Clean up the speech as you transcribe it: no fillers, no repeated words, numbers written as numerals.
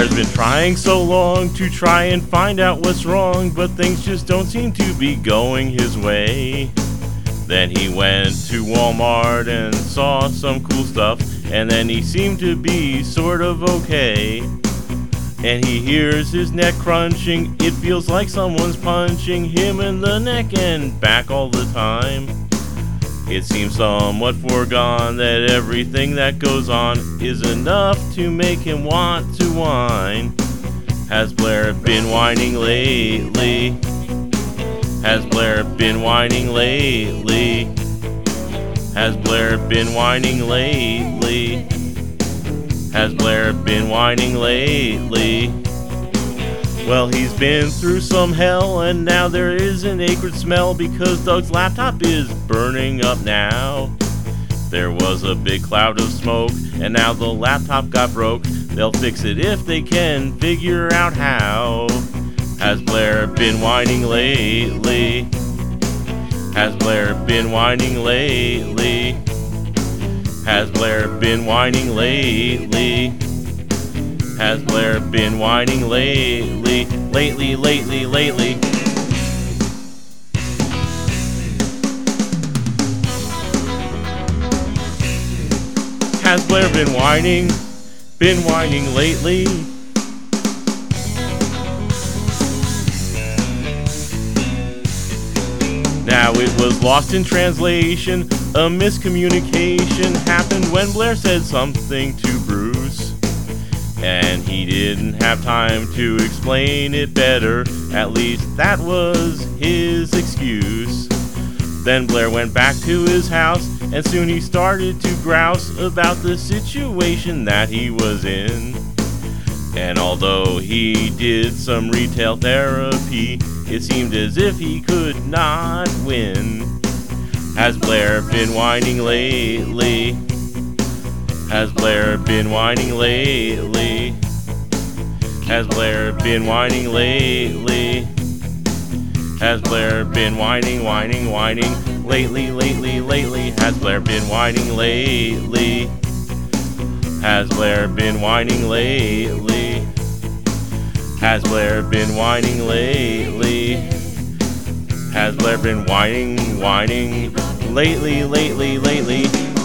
Blair's been trying so long to try and find out what's wrong, but things just don't seem to be going his way. Then he went to Walmart and saw some cool stuff, and then he seemed to be sort of okay. And he hears his neck crunching, it feels like someone's punching him in the neck and back all the time. It seems somewhat foregone that everything that goes on is enough to make him want to whine. Has Blair been whining lately? Has Blair been whining lately? Has Blair been whining lately? Has Blair been whining lately? Well, he's been through some hell, and now there is an acrid smell because Doug's laptop is burning up now. There was a big cloud of smoke, and now the laptop got broke. They'll fix it if they can figure out how. Has Blair been whining lately? Has Blair been whining lately? Has Blair been whining lately? Has Blair been whining lately? Lately. Has Blair been whining? Been whining lately? Now it was lost in translation. A miscommunication happened when Blair said something to Bruce, and he didn't have time to explain it better. At least that was his excuse. Then Blair went back to his house, and soon he started to grouse about the situation that he was in. And although he did some retail therapy, it seemed as if he could not win. Has Blair been whining lately? Has Blair been whining lately? Has Blair been whining lately? Has Blair been whining lately? Has Blair been whining lately? Has Blair been whining lately? Has Blair been whining lately? Has Blair been whining lately?